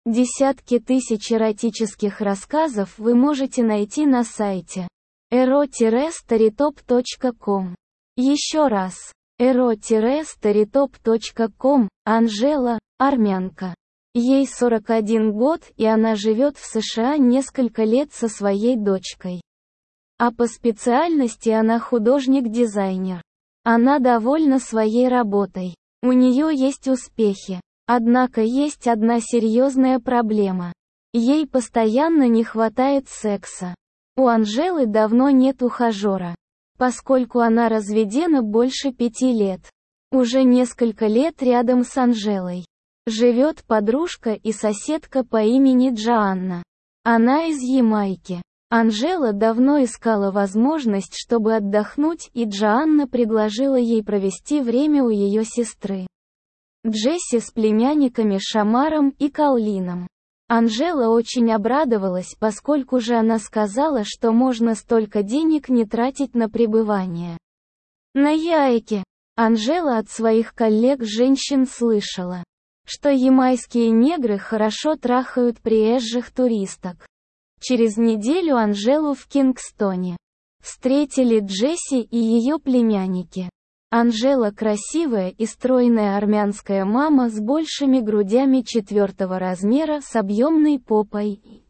Десятки тысяч эротических рассказов вы можете найти на сайте ero-storytop.com. Еще раз. ero-storytop.com. Анжела, армянка. Ей 41 год, и она живет в США несколько лет со своей дочкой. А по специальности она художник-дизайнер. Она довольна своей работой. У нее есть успехи. Однако есть одна серьезная проблема. Ей постоянно не хватает секса. У Анжелы давно нет ухажера. Поскольку она разведена больше 5 лет. Уже несколько лет рядом с Анжелой живет подружка и соседка по имени Джоанна. Она из Ямайки. Анжела давно искала возможность, чтобы отдохнуть, и Джоанна предложила ей провести время у ее сестры Джесси с племянниками Шамаром и Каолином. Анжела очень обрадовалась, поскольку же она сказала, что можно столько денег не тратить на пребывание на Яйке. Анжела от своих коллег-женщин слышала, что ямайские негры хорошо трахают приезжих туристок. Через неделю Анжелу в Кингстоне встретили Джесси и ее племянники. Анжела красивая и стройная армянская мама с большими грудями 4-го размера с объемной попой и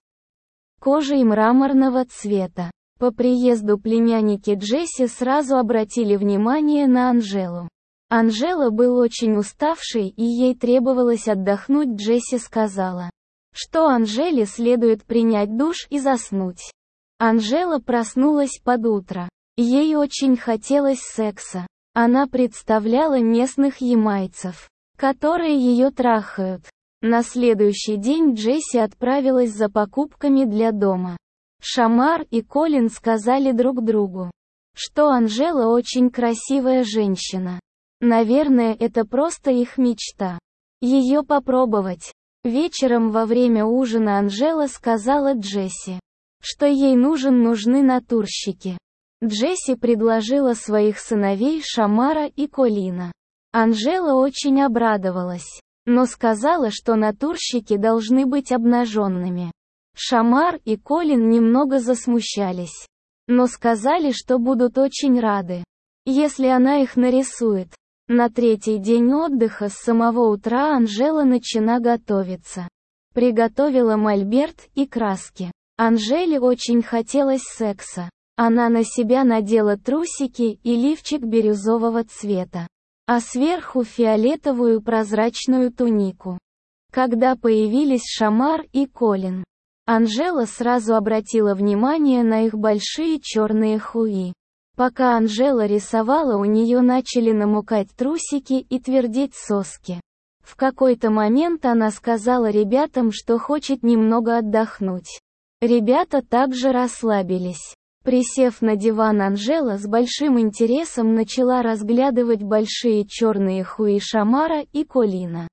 кожей мраморного цвета. По приезду племянники Джесси сразу обратили внимание на Анжелу. Анжела был очень уставшей, и ей требовалось отдохнуть. Джесси сказала, что Анжеле следует принять душ и заснуть. Анжела проснулась под утро. Ей очень хотелось секса. Она представляла местных ямайцев, которые ее трахают. На следующий день Джесси отправилась за покупками для дома. Шамар и Колин сказали друг другу, что Анжела очень красивая женщина. Наверное, это просто их мечта. Ее попробовать. Вечером во время ужина Анжела сказала Джесси, что ей нужны натурщики. Джесси предложила своих сыновей Шамара и Колина. Анжела очень обрадовалась, но сказала, что натурщики должны быть обнаженными. Шамар и Колин немного засмущались, но сказали, что будут очень рады, если она их нарисует. На третий день отдыха с самого утра Анжела начала готовиться. Приготовила мольберт и краски. Анжеле очень хотелось секса. Она на себя надела трусики и лифчик бирюзового цвета, а сверху фиолетовую прозрачную тунику. Когда появились Шамар и Колин, Анжела сразу обратила внимание на их большие черные хуи. Пока Анжела рисовала, у нее начали намокать трусики и твердеть соски. В какой-то момент она сказала ребятам, что хочет немного отдохнуть. Ребята также расслабились. Присев на диван, Анжела с большим интересом начала разглядывать большие черные хуи Шамара и Колина.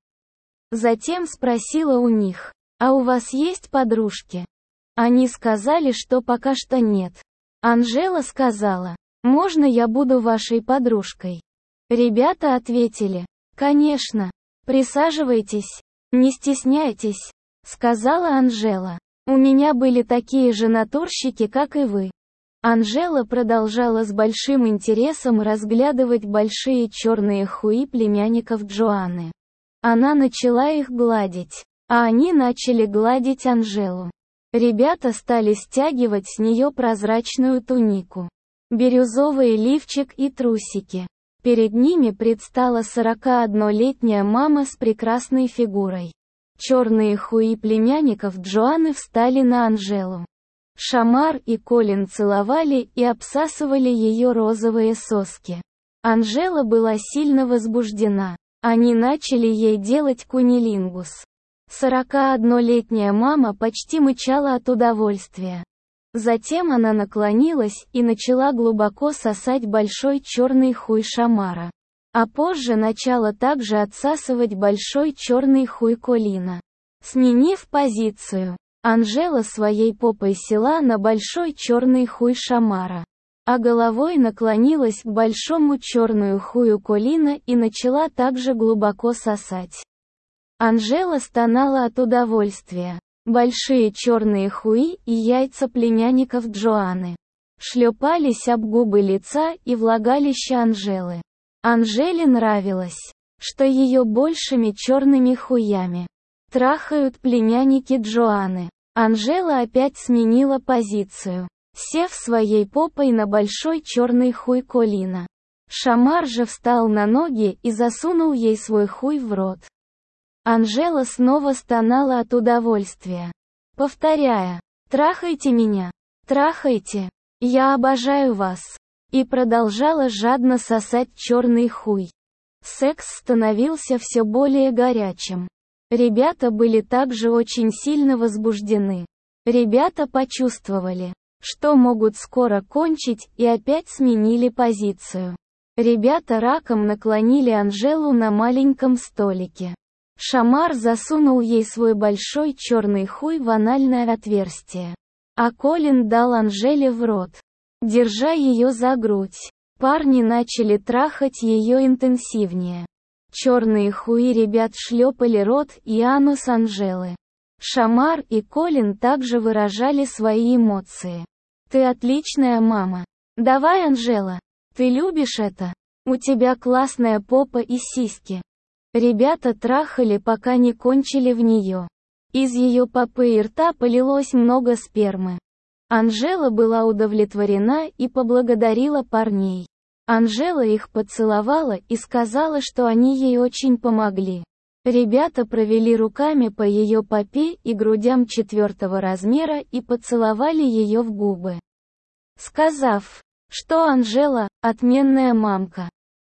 Затем спросила у них, «А у вас есть подружки?» Они сказали, что пока что нет. Анжела сказала, «Можно я буду вашей подружкой?» Ребята ответили, «Конечно. Присаживайтесь. Не стесняйтесь», — сказала Анжела. «У меня были такие же натурщики, как и вы». Анжела продолжала с большим интересом разглядывать большие черные хуи племянников Джоанны. Она начала их гладить, а они начали гладить Анжелу. Ребята стали стягивать с нее прозрачную тунику, бирюзовый лифчик и трусики. Перед ними предстала 41-летняя мама с прекрасной фигурой. Черные хуи племянников Джоанны встали на Анжелу. Шамар и Колин целовали и обсасывали ее розовые соски. Анжела была сильно возбуждена. Они начали ей делать кунилингус. 41-летняя мама почти мычала от удовольствия. Затем она наклонилась и начала глубоко сосать большой черный хуй Шамара. А позже начала также отсасывать большой черный хуй Колина. Сменив позицию, Анжела своей попой села на большой черный хуй Шамара, а головой наклонилась к большому черную хую Колина и начала также глубоко сосать. Анжела стонала от удовольствия. Большие черные хуи и яйца племянников Джоанны шлепались об губы лица и влагалище Анжелы. Анжеле нравилось, что ее большими черными хуями трахают племянники Джоанны. Анжела опять сменила позицию, сев своей попой на большой черный хуй Колина. Шамар же встал на ноги и засунул ей свой хуй в рот. Анжела снова стонала от удовольствия, повторяя: «Трахайте меня! Трахайте! Я обожаю вас!» И продолжала жадно сосать черный хуй. Секс становился все более горячим. Ребята были также очень сильно возбуждены. Ребята почувствовали, что могут скоро кончить, и опять сменили позицию. Ребята раком наклонили Анжелу на маленьком столике. Шамар засунул ей свой большой черный хуй в анальное отверстие. А Колин дал Анжеле в рот, держа ее за грудь. Парни начали трахать ее интенсивнее. Черные хуи ребят шлепали рот и анус Анжелы. Шамар и Колин также выражали свои эмоции. «Ты отличная мама. Давай, Анжела. Ты любишь это? У тебя классная попа и сиськи». Ребята трахали, пока не кончили в нее. Из ее попы и рта полилось много спермы. Анжела была удовлетворена и поблагодарила парней. Анжела их поцеловала и сказала, что они ей очень помогли. Ребята провели руками по ее попе и грудям 4-го размера и поцеловали ее в губы, сказав, что Анжела – отменная мамка.